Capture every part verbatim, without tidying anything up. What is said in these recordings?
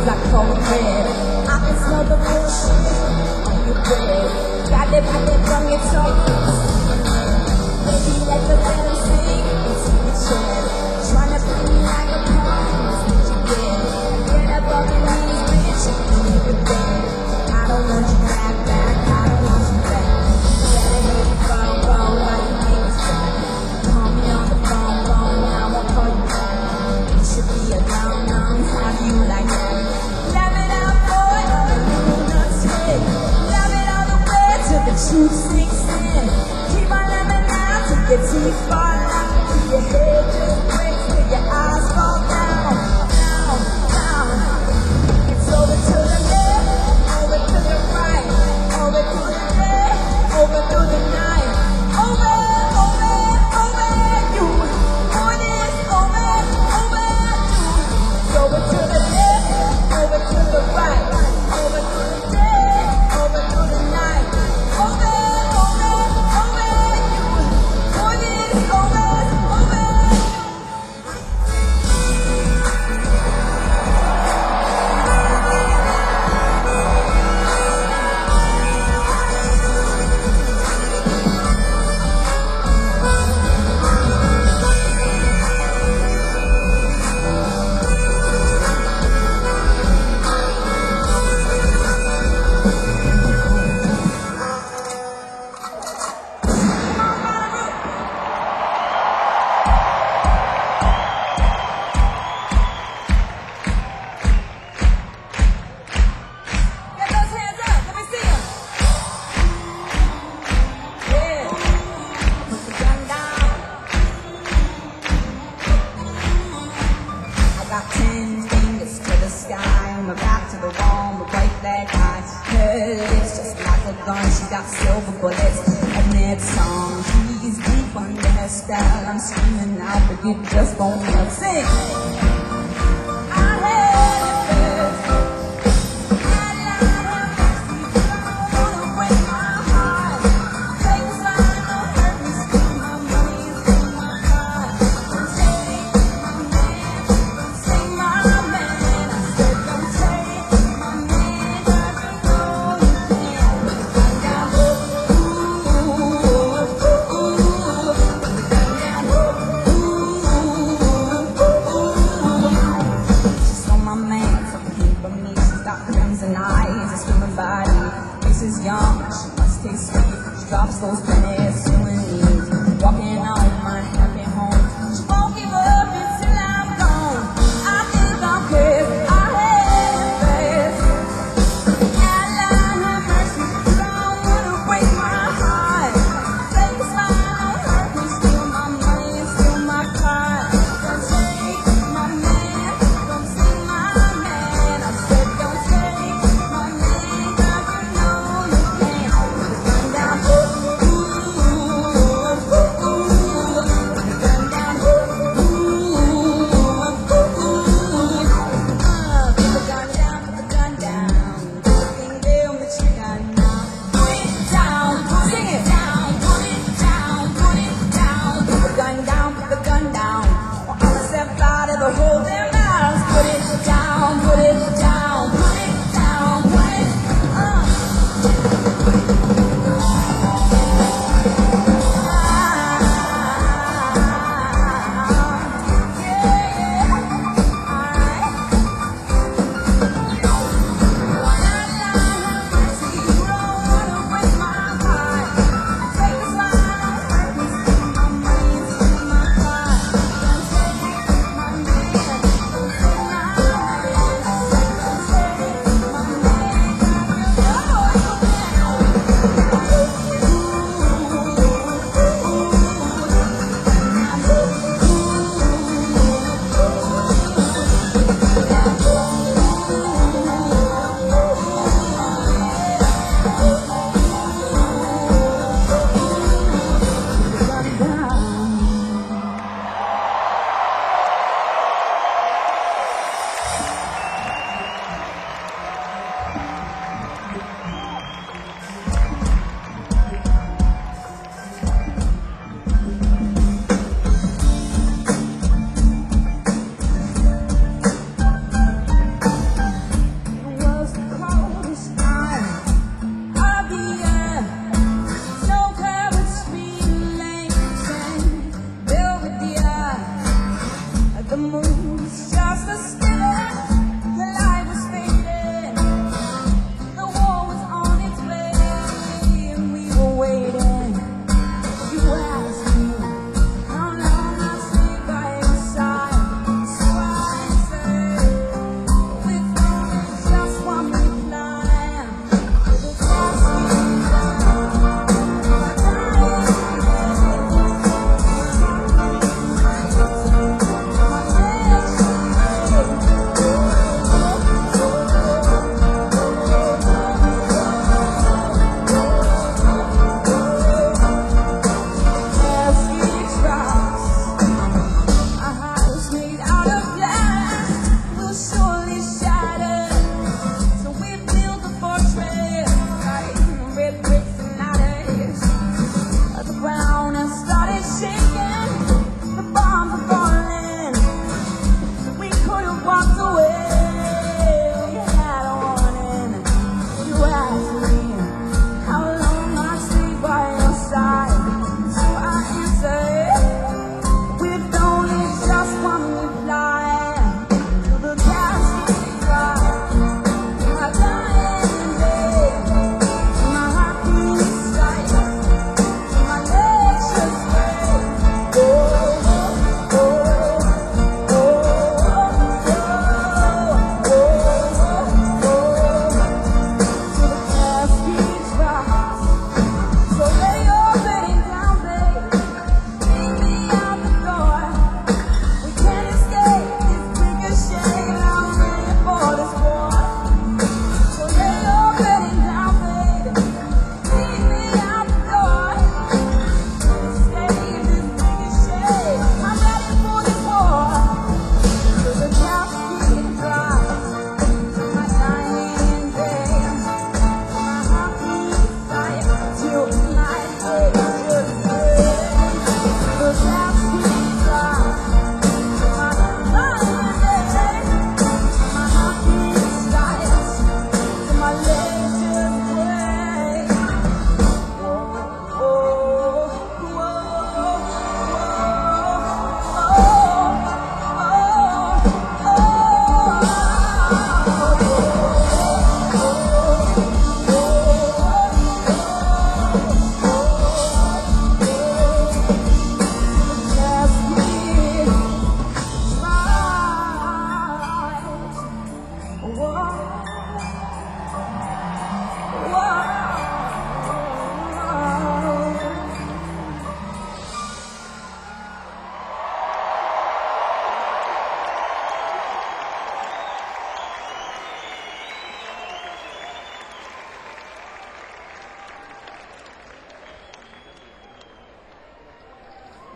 like cold red. I can smell the bullshit on your breath. Got it, got it from your toes. Baby, let the venom sink into your chest. Tryna play me like a pawn, that's what you get. Get up on your knees, bitch, and leave your bed. I don't want you back, back, I don't want you back. Better hit the phone, phone, while you make me sad. Call me on the phone, phone, now I won't call you back. It should be a long, long, have you like that? Love it out, boy, all the little nuts hit. Love it all the way to the two six in. Keep on loving out till your teeth fall out. Till your head just breaks, till your eyes fall down, down, down. It's over to the left, over to the right, over to the left, over through the night. Over, over, over you. Boy, this over, over you. Over to the left, over to the right, over to the left, over to the night. Over, over, over you. Boy, this over, over you. Get those hands up, let me see 'em. Yeah. Put the gun down. I got ten fingers to the sky, my back to the wall, my white flag high. Her lips just like a gun, she got silver bullets and that song. She's deep under her style, I'm screaming out, but you just won't wanna sing. I had it first. I lied, have mercy, don't wanna break my heart. Take a sign, don't hurt me, steal my money, steal my heart. Don't take my man, don't take my man. I said don't take my man, 'cause you know you can. I got ooh, ooh, ooh, ooh. I got ooh, ooh, ooh. She's on my man, fucking hate for me. She's got crimson eyes, a swimming body. Face is young, she must taste sweet. She drops those pennies to her knees. Walking on my happy home. She won't give up until I'm gone. I think I'm pissed. I had it fast. I lied, have mercy, don't wanna break my heart. Take a smile, don't hurt me, steal my money and steal my car. Don't take my man, don't take my man. I said don't take my man, 'cause you know you can. Put the gun down, ooh, ooh, ooh.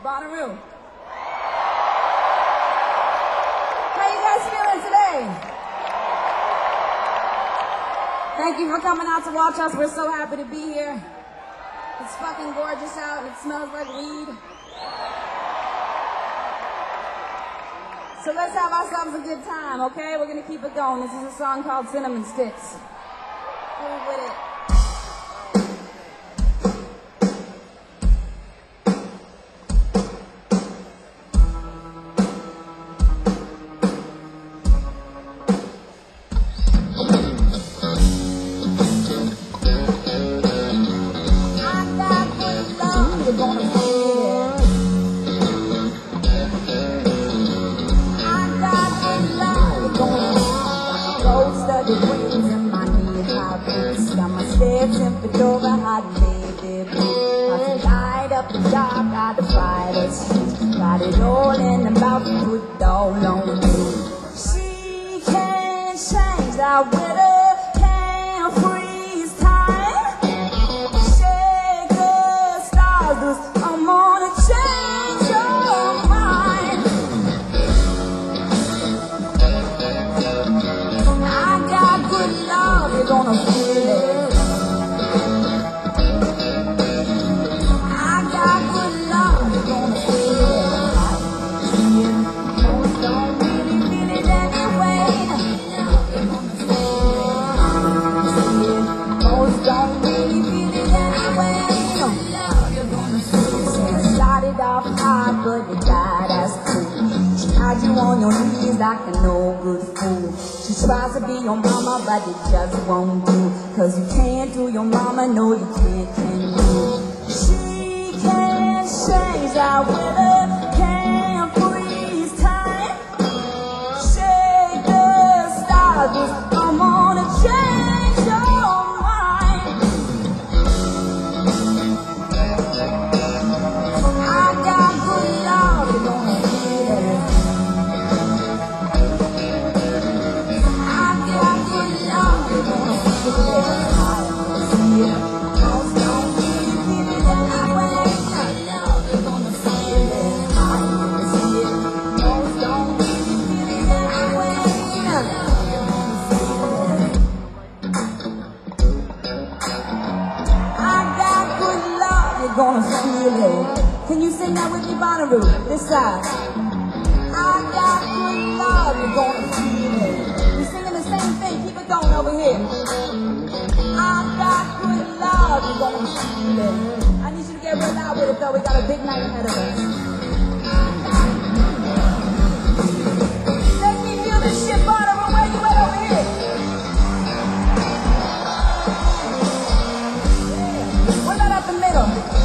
Bonnaroo. How you guys feeling today? Thank you for coming out to watch us. We're so happy to be here. It's fucking gorgeous out and it smells like weed. So let's have ourselves a good time, okay? We're gonna keep it going. This is a song called Cinnamon Sticks. Move with it. Got it all in the mouth, put all on me. She can't change that weather, can't freeze time. Shake the stars, I'm gonna change your mind. I got good love, you're gonna feel it. But you died as cool. She had you on your knees like a no good fool. She tries to be your mama, but it just won't do. Cause you can't do your mama, no you can't, can you? She can't change that weather, can't freeze time. Shake the stars, I'm gonna change your mind. I got good love, you're gonna feel it. I got good love, you're gonna feel it. I see it. Most don't really feel it that way. Love, you're gonna feel it. I see it. Most don't really feel it that way. Love, you're gonna feel it. I got good love, you're gonna feel it. Can you sing that with me, Bonnaroo? This side. I got good love, you're gonna feel it. You're singing the same thing, keep it going over here. I got good love, you're gonna feel it. I need you to get real loud with it though, we got a big night ahead of us. Let me feel this shit, Bonnaroo, where you at over here? Yeah. What about up the middle?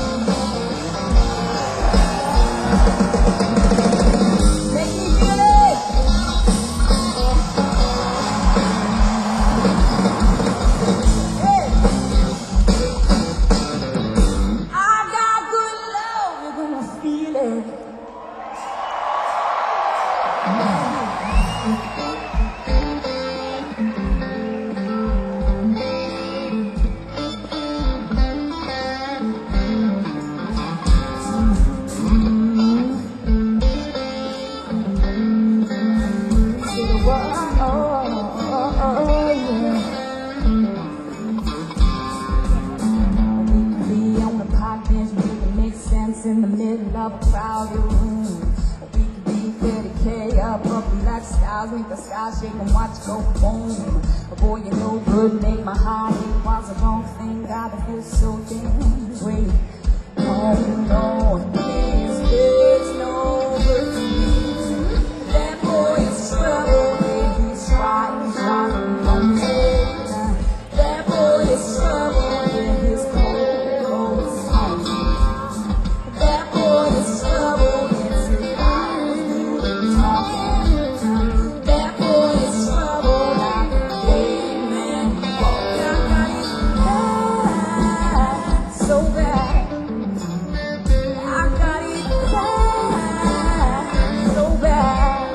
In the middle of a crowded room, we could be thirty K up, up black skies, make the sky shake and watch go boom. But boy, you know good, make my heart beat. Was the wrong thing, God, it feels so damn great. Oh no, there's, there's no mercy. That boy is trouble, baby, trying, trying, don't take time. That boy is trouble in his cold, cold song. That boy is trouble, it's his eyes, you talking. That boy is trouble, like a gay man walking. I got it bad, so bad. I got it bad, so bad.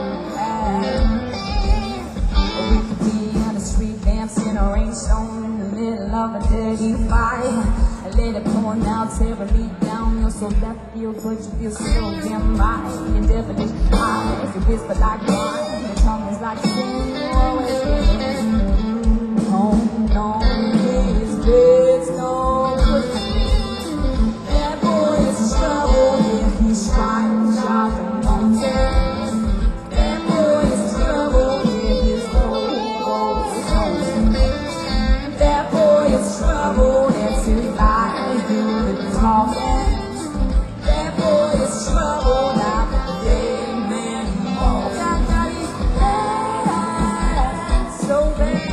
We could be on the street dancing or rain stone in the middle of a dirty fight. I let it pour now, tearing me down. You're so left field, but you feel so damn right. Your devilish eyes, you whisper like wine. Your tongue is like sin, you always get hold on, his bed's no good. That boy is trouble, yeah, he's trying to shop the mountain. That boy is trouble, yeah, his whole world is home. That boy is trouble, that's his life, do the talking. That boy is trouble, like a dead man walking. I got his bad, so bad.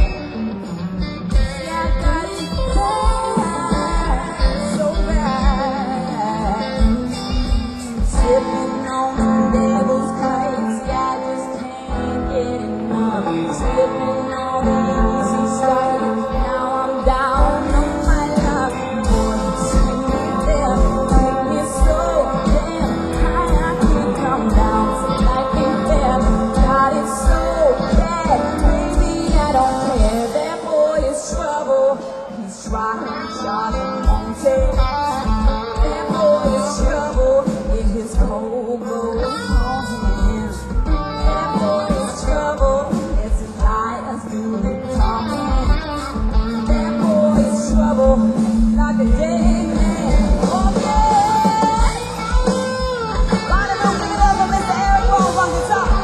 Sipping on the devil's crazy, I just can't get enough. Sipping on the easy stuff, now I'm down on my luck. Sitting there, make me so damn high, I can't come down till I get there. God, it's so bad, baby, I don't care. That boy is trouble, he's trying to shot him on tape. That boy is trouble. His cold goes on him. That boy is trouble. It's his lies do the talking. That boy is trouble, like a dead man. Oh yeah. Line it up, give it up for Mister Eric Bones on guitar.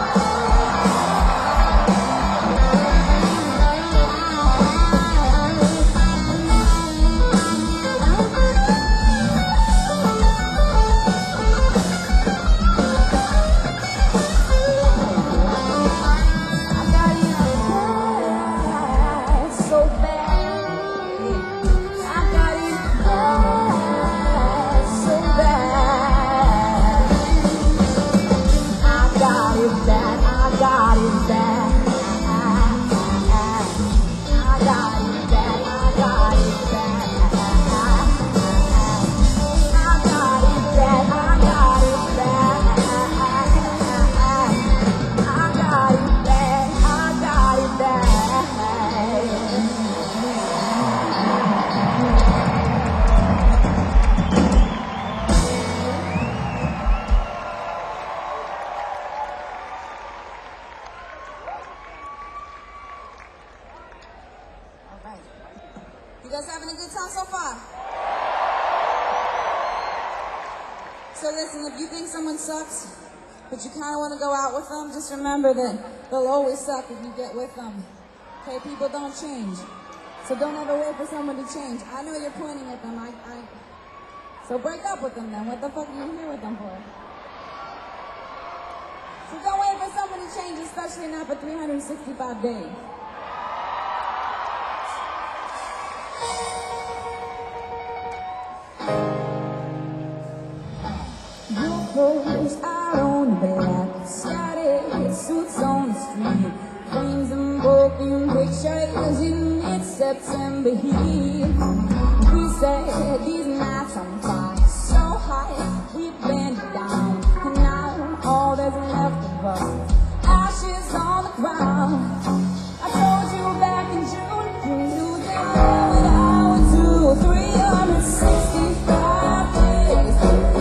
You guys having a good time so far? So listen, if you think someone sucks, but you kind of want to go out with them, just remember that they'll always suck if you get with them. Okay, people don't change. So don't ever wait for someone to change. I know you're pointing at them. I, I... So break up with them then. What the fuck are you here with them for? So don't wait for someone to change, especially not for three hundred sixty-five days. Clothes out on the black, scattered suits on the street, frames and broken pictures in mid-September heat. We said these nights on fire, so high, we bend down, and now all that's left of us, ashes on the ground. I told you back in June, you knew that I would do three hundred sixty-five days.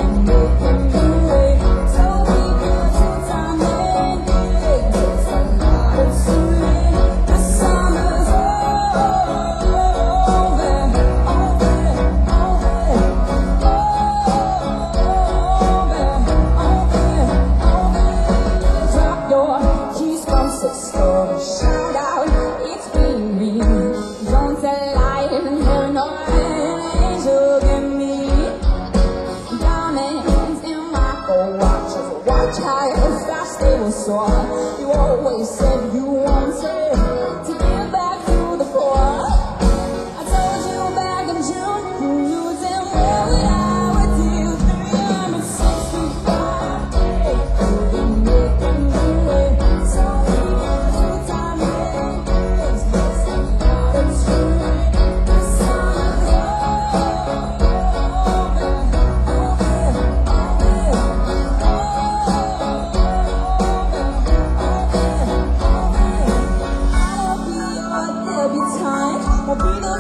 You always said you wanted to give back to the poor. I told you back in June, you knew damn well that I would do three hundred sixty-five days. You've been making me wait so many two time days. That's true. The summer's over, I'll be the fool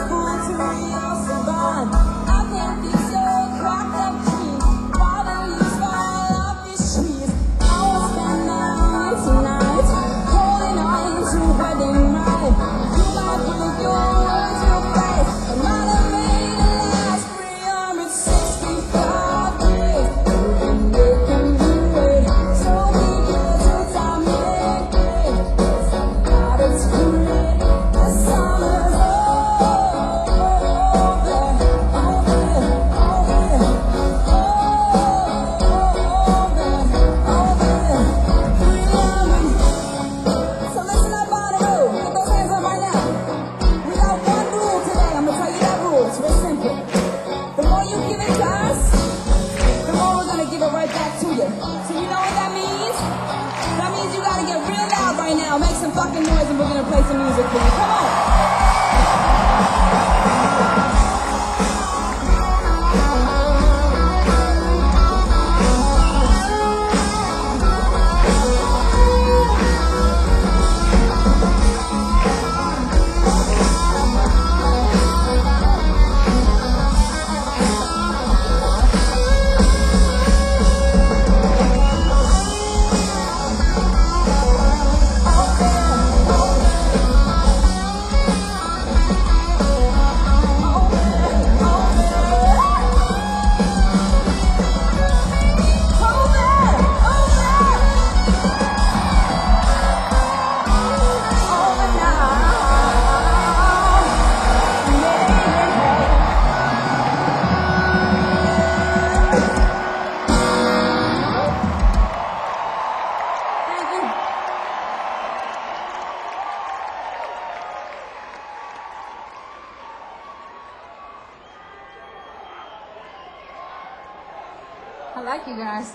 I like you guys.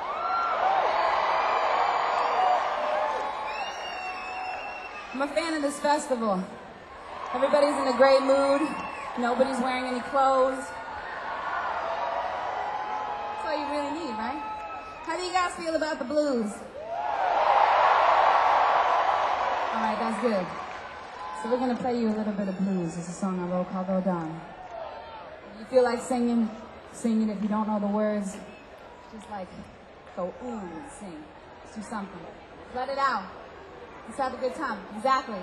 I'm a fan of this festival. Everybody's in a great mood. Nobody's wearing any clothes. That's all you really need, right? How do you guys feel about the blues? All right, that's good. So we're gonna play you a little bit of blues. It's a song I wrote called Odon. If you feel like singing, sing it. If you don't know the words, just like go ooh and sing. Just do something. Let it out. Let's have a good time. Exactly.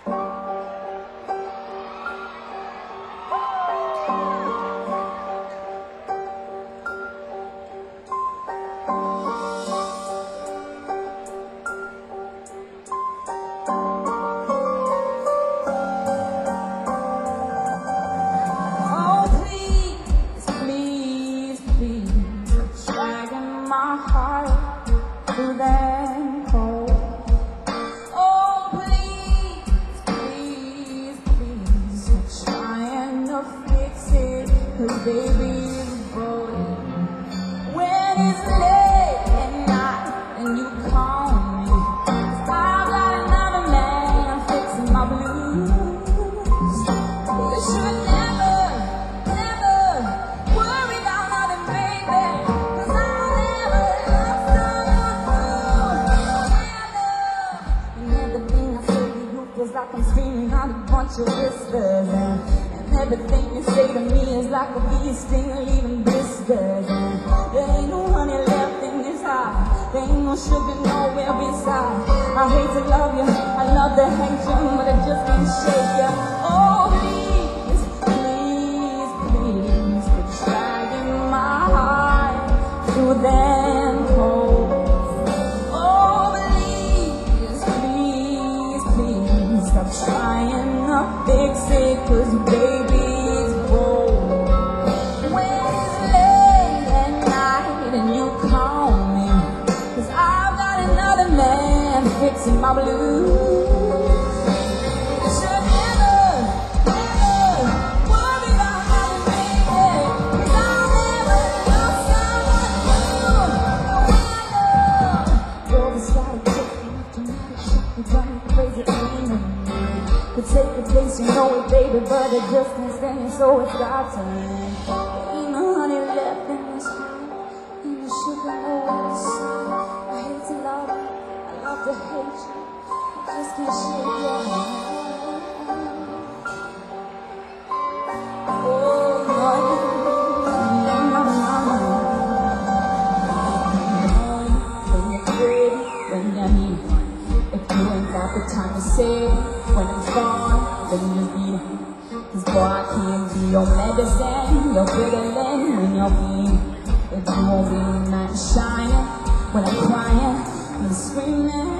Everything you say to me is like a bee sting leaving blisters. There ain't no honey left in this heart. There ain't no sugar nowhere beside. I hate to love you, I love to hate you, but I just can't shake you. Oh, please, please, please, quit dragging my heart through them cold. Oh, please, please, please, stop trying to fix it, 'cause baby, fixing my blues. You should never, never worry about having baby, 'cause I'll never love someone new the way I love. You're the side of dramatic shock, you drive me crazy, ain't no need. Could take the place, you know it, baby, but it just can't stand it, so it's got to end. There ain't no honey left in this heart, ain't no sugar nowhere to see. I hate to love you, I love to hate you, I just can't shake your hand. Cause boy, I can't be your medicine. You're fiddling when you're mean. If you won't be not shining when I'm crying and screaming.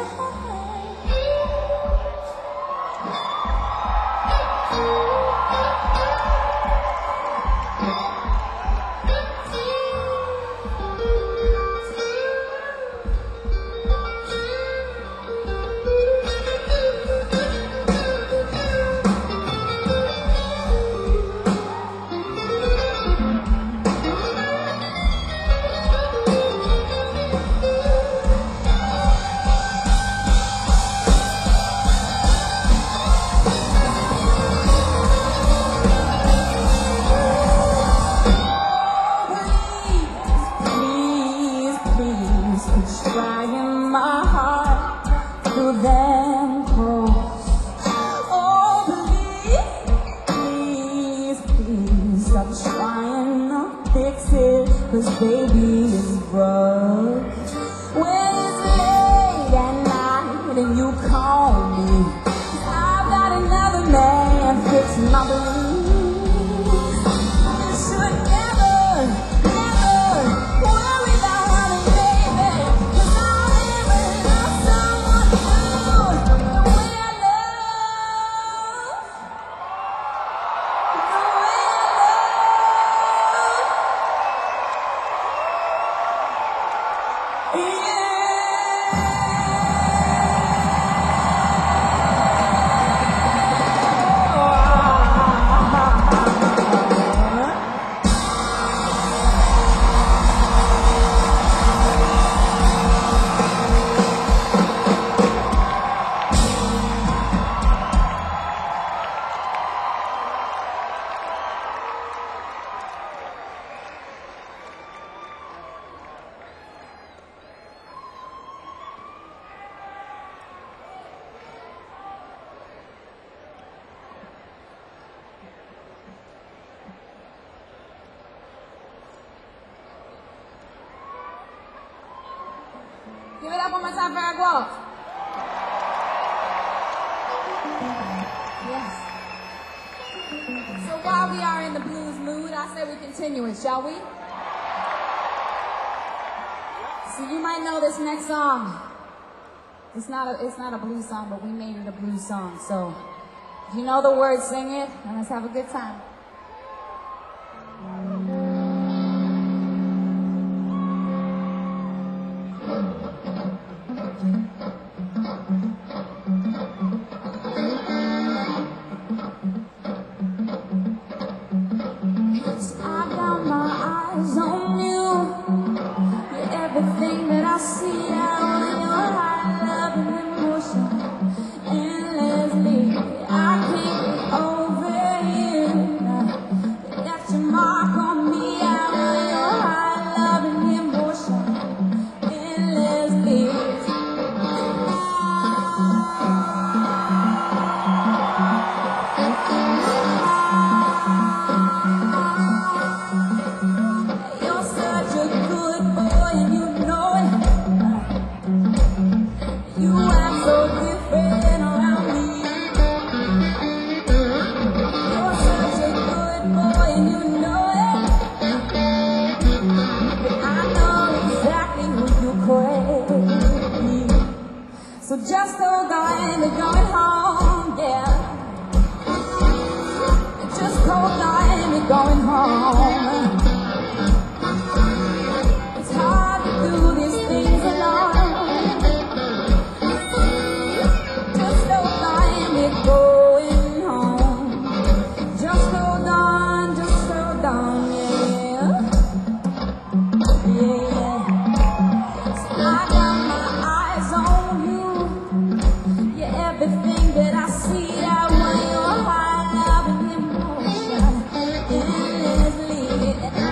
Trying my heart through them holes. Oh, please, please, please stop trying to fix it, cause baby is broke. When it's late at night and you call me, I've got another man fixing my belief. You should never, never worry about honey, baby. Give it up one more time for our Guelph. Yes. So while we are in the blues mood, I say we continue it, shall we? So you might know this next song. It's not a, it's not a blues song, but we made it a blues song. So if you know the words, sing it, and let's have a good time. Everything that I see out in your high love and emotion, endlessly, I can't get over you. That's your mark on me out in your high love and emotion, endlessly. You're such a good boy and you so just hold on, we're going home, yeah. Just hold on, we're going home. It's hard to do these things alone. Just hold on, we're going home. Just hold on, just hold on, yeah. Yeah. So I got my eyes on you. Everything that I see, I want your high love and emotion, endlessly.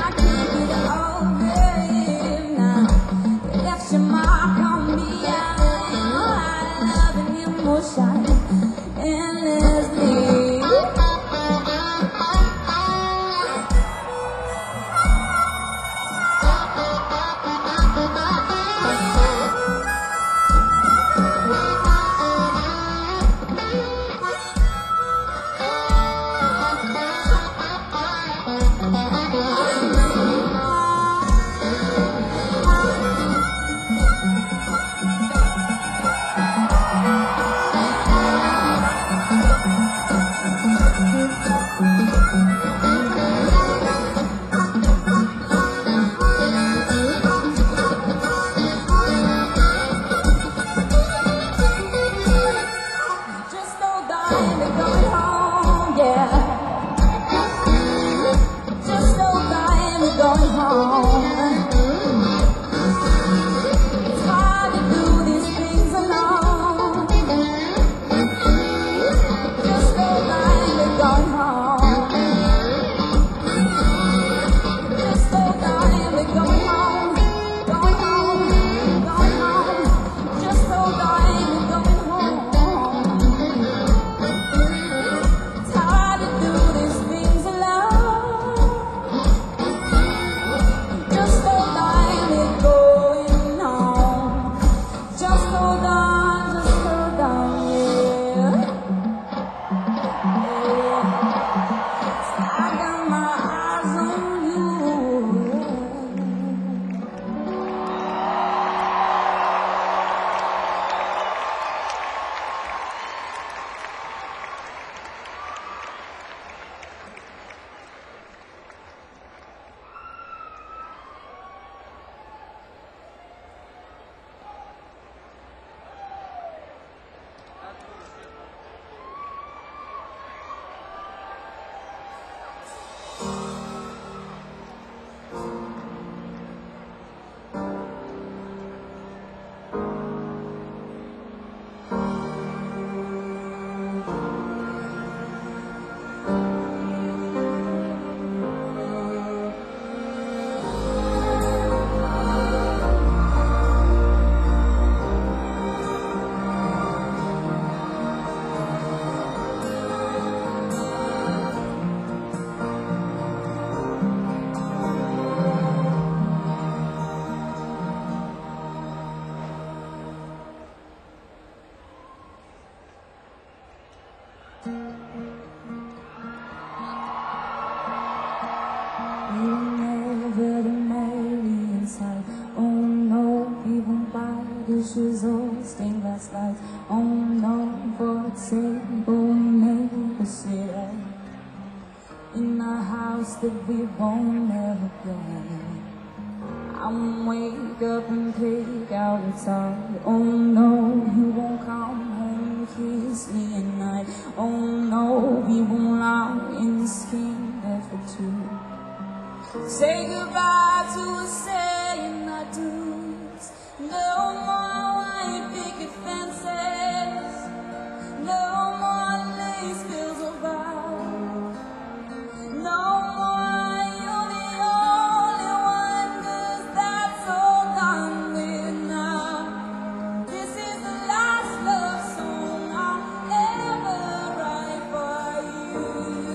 in a house that we won't ever get. I'm wake up and pick out inside. Oh no, you won't come home, kiss me at night. Oh no, we won't lie in the skin there for two. Say goodbye to a saying I do. No more white picket fences. No more lace fields of vows. No more, you're the only one, 'cause that's all done with now. This is the last love song I'll ever write for you.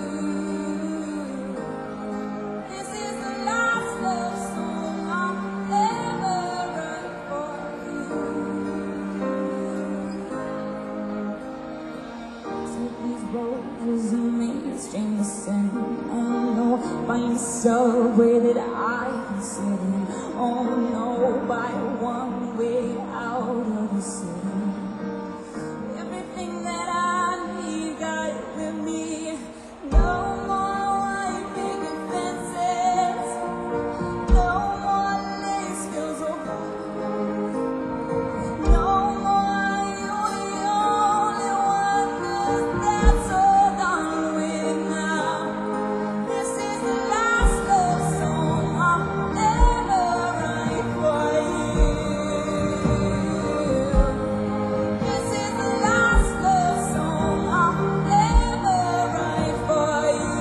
This is the last love song I'll ever write for you. Take these roses and mainstream the sin. Oh no, find a subway that I can sit in. Oh no, buy one way out of the city. Everything that I need, got it with me. No more white picket fences. No more lace fields of gold. No more, you're the only one, 'cause that's all done with now. This is the last love song I'll ever write for you. This is the last love song I'll ever write for you.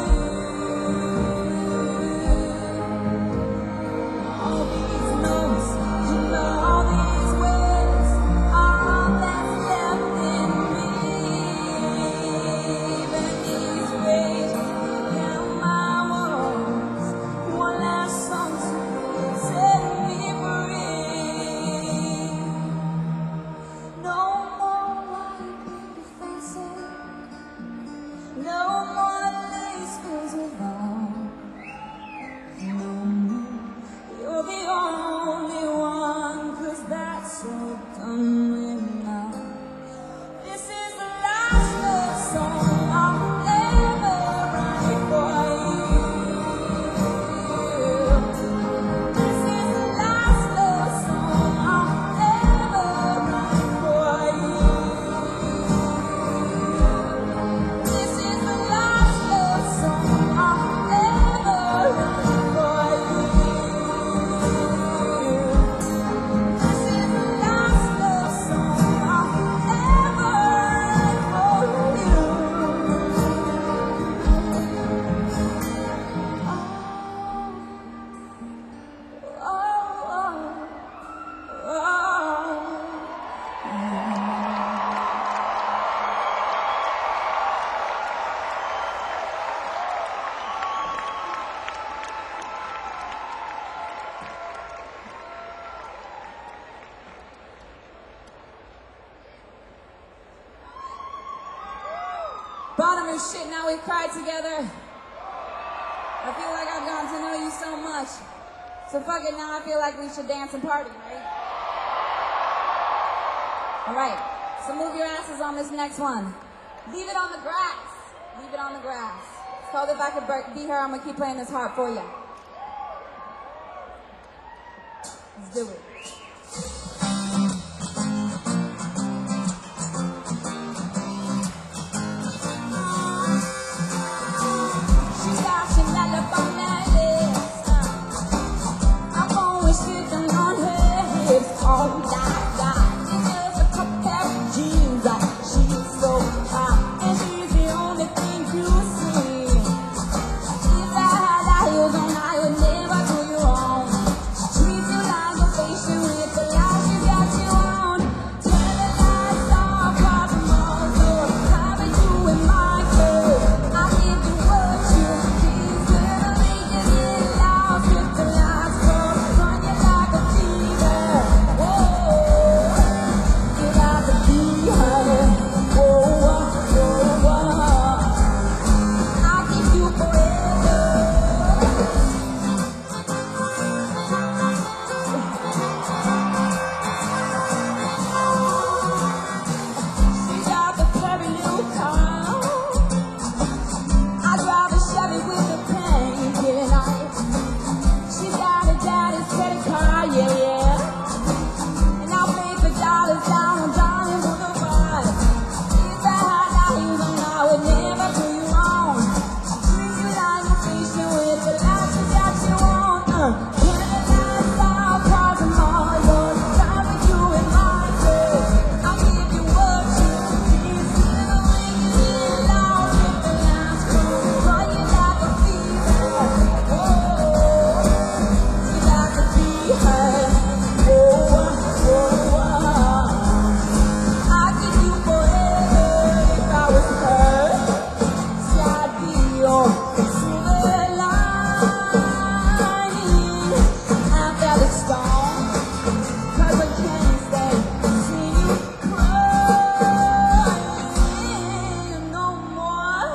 All these notes and all these words, all that's left in me. But these waves down my walls, one last song to set me free. No more white picket fences. No more lace fields of vows. No more, you're the only one, 'cause that's all done with now. This is the last love song I'll ever write for you. This is the last love song I'll ever write for you. This is the last love song I'll ever write for you. This is the last love song I'll ever write for you. Oh, oh, oh, oh. Bottom of shit, now we've cried together. I feel like I've gotten to know you so much. So fuck it, now I feel like we should dance and party, right? Alright, so move your asses on this next one. Leave it on the grass. Leave it on the grass. It's called If I Could Break- Be Her, I'm gonna keep playing this harp for you. Let's do it. She's flashing lullaby lips. I'm always sitting on her hips all night long. It's just a couple pair of jeans. She's so hot, and she's the only thing to see. She's got high heels on, I would never do you wrong. Treats you like a patient with the life. your silver lining after the storm. 'Cause I can't stay see you crying no more.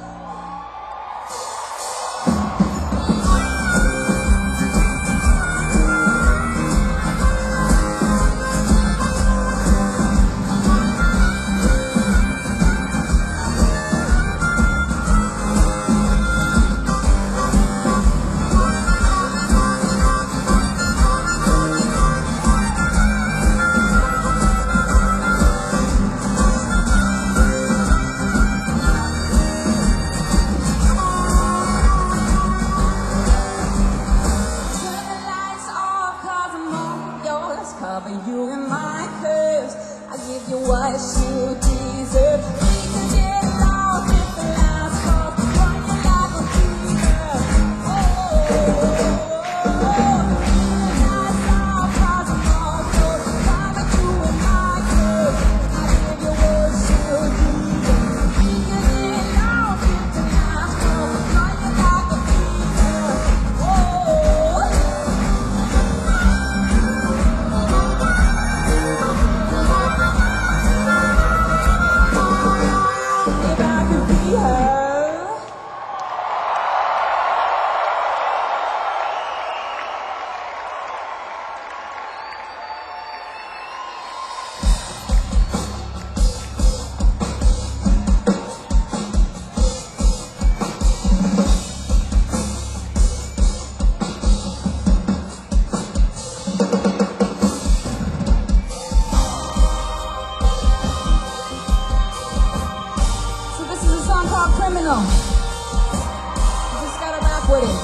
Cover you in my curves. I give you what you deserve. We can get lost if the last call running like a fever. Oh, nights all possible. So cover you in my curves. I give you what you deserve. We can get lost if the last call running like a fever. Oh. If I could be her. So this is a song called Criminal. You just gotta rap with it.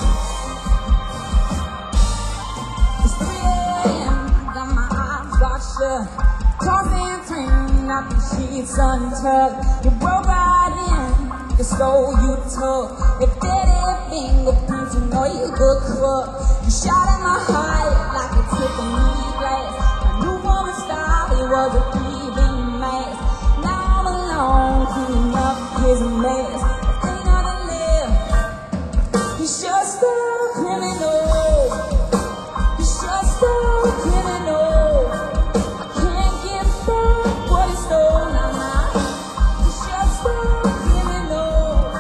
It's three a m, got my eyes wide shut. Tossing and turning out the sheets untucked. You broke right in, you stole, you took. If dirty fingerprints, you know you good cook. You shot in my heart like a Tiffany glass. My new woman style, it was a thieving mask. Now I'm alone, cleaning up his mess. Ain't nothing left. He's just a criminal. He's just a criminal. I can't get back what he stole. Nah, nah. He's just a criminal.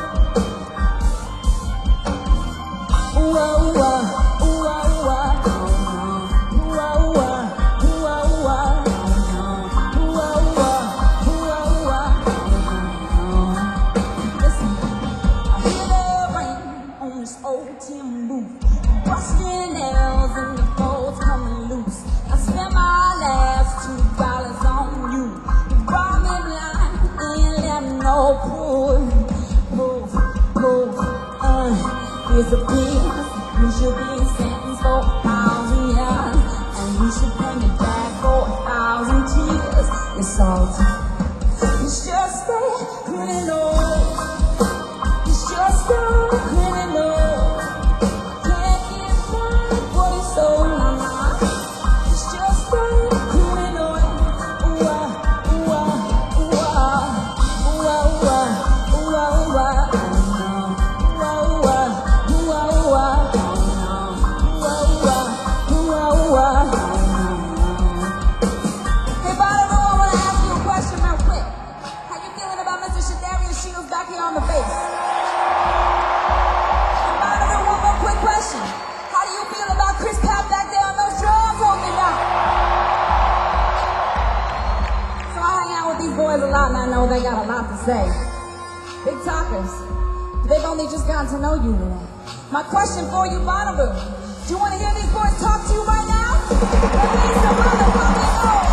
Ooh, ah, ooh, ah, ooh, ah, ooh, ah, oh, no. Ooh, ah, ooh, ah, ooh, ah, ooh, ah, oh, no. Ooh, ah, ooh, ah, ooh, ah, ooh, ah, oh, no. Listen, I hear the rain on this old tin roof. Rusting nails and the bolts coming loose. I spent my last two dollars on you. You brought me blind and left no proof. Proof, proof, uh, here's a piece. You should be sentenced for a thousand years, and you should bring it back for a thousand tears. It's all time. It's just a criminal. It's just a criminal. Can't get back what he stole. Nah, nah. It's just a criminal. Ooh, ah, ooh, ah, ooh, ah. Ooh, ah, ooh, ah, ooh, ah, ooh, ah. Oh, no. Ooh, ah, ooh, ah, ooh, ah, ooh, ah. Oh, no. Ooh, ah, ooh, ah, ooh, ah, ooh, ah. Oh, no. Hey, Bonneville, I wanna ask you a question real quick. How you feeling about Mister Shadarius Shields back here on the bass? And Bonneville, one more quick question. How do you feel about Chris Pat back there on those drums holding it down? So I hang out with these boys a lot, and I know they got a lot to say. Big talkers. They've only just gotten to know you today. My question for you, Bonneville, do you want to hear these boys talk to you right now? Let me hear some motherfucking noise.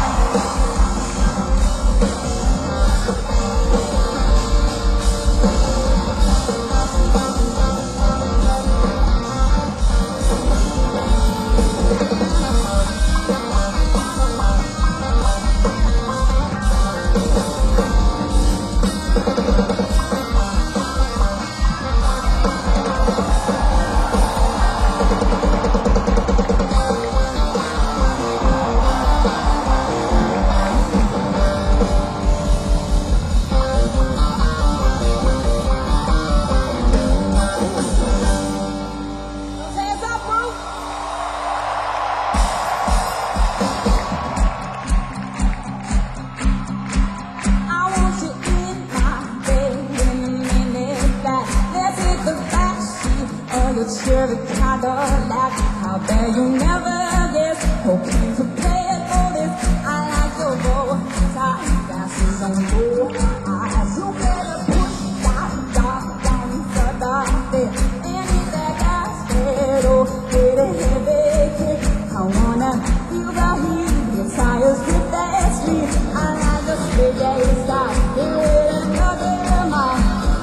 you're the kind of laugh out there you never guess. Hoping to pay it for this. I like your bow tie glasses on your eyes. You better push that dog down to the bed and hit that gas pedal with a heavy kick. I wanna feel the heat, your tires grip that street. I like the straight days stop here with another mile.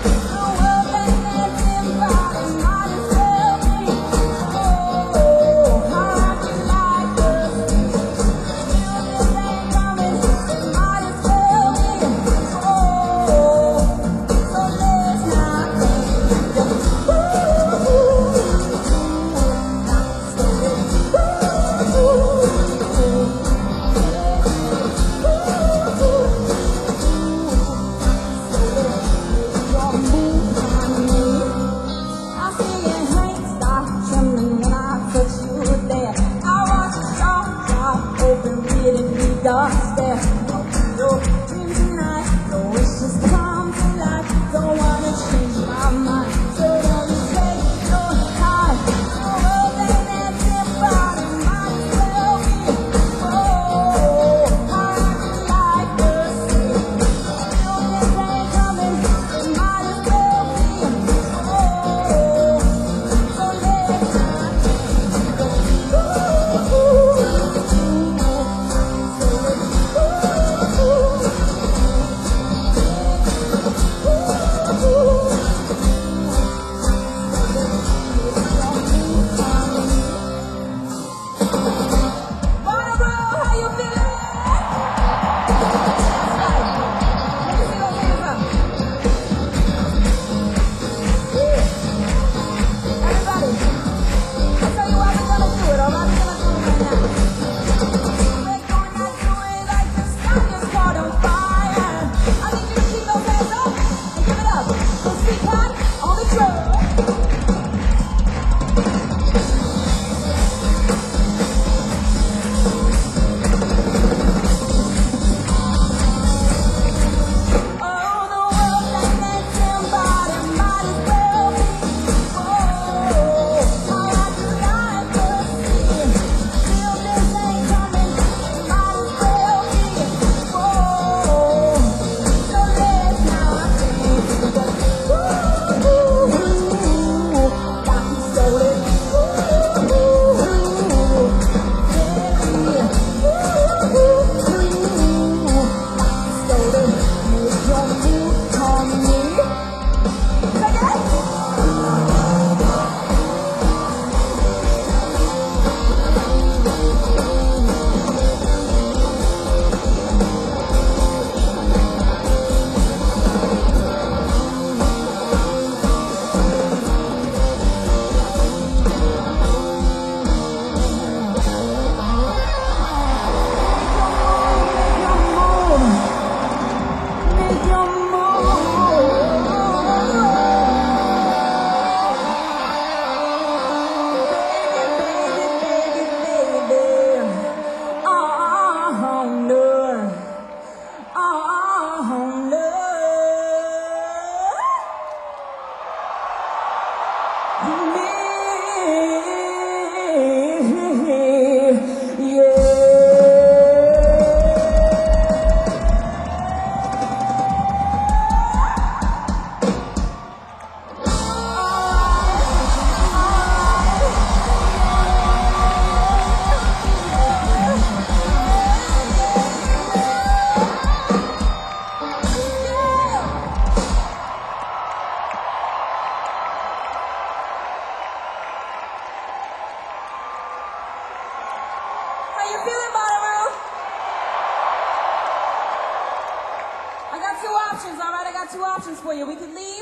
Two options for you. We can leave,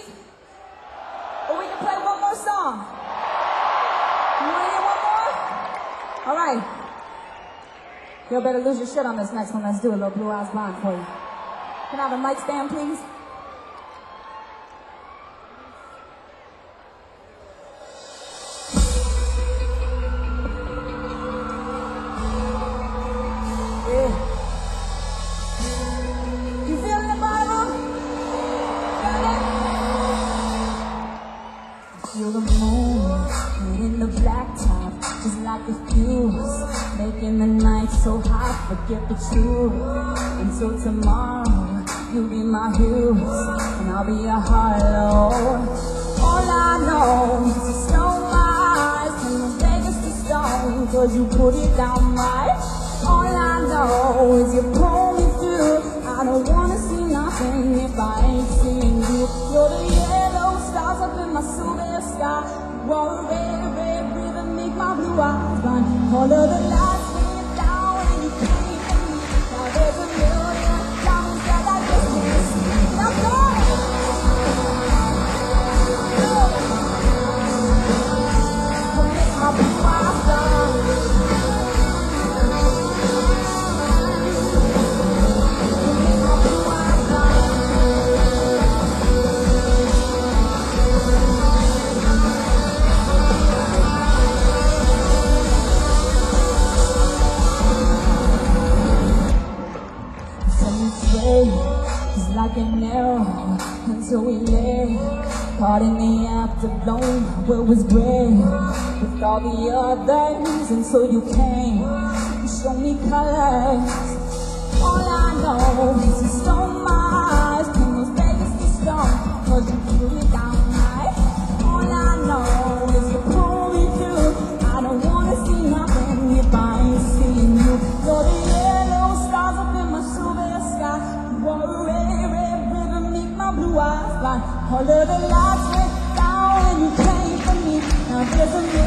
or we can play one more song. You want to hear one more? All right. You better lose your shit on this next one. Let's do a little Blue Eyes Blind for you. Can I have a mic stand, please? feel the moon in the black top, just like a fuse, making the night so hot. Forget the truth until tomorrow. You'll be my Hughes and I'll be a Harlow. All I know is to stone my eyes and the Vegas to stone, cause you put it down right. All I know is you pull me through. I don't wanna see nothing if I ain't seeing you. You're the yellow stars up in my silver sky. You're a red, red river, make my blue eyes blind. All of the lights went down and you came for me. Now there's a million diamonds that I just can't see. Now go! Make my blue eyes blind. It's like an arrow until we lay. Caught in the afterglow, where was gray with all the others until you came. You showed me colors. All I know is you stole my eyes, turn those Vegas to stone, cause you threw it down right. All I know is you pull me through. I don't wanna see nothing if I ain't seeing you. You're the yellow stars up in my silver sky. You're a red, red river, make my blue eyes blind. All of the lights went down and you came for me. Now there's a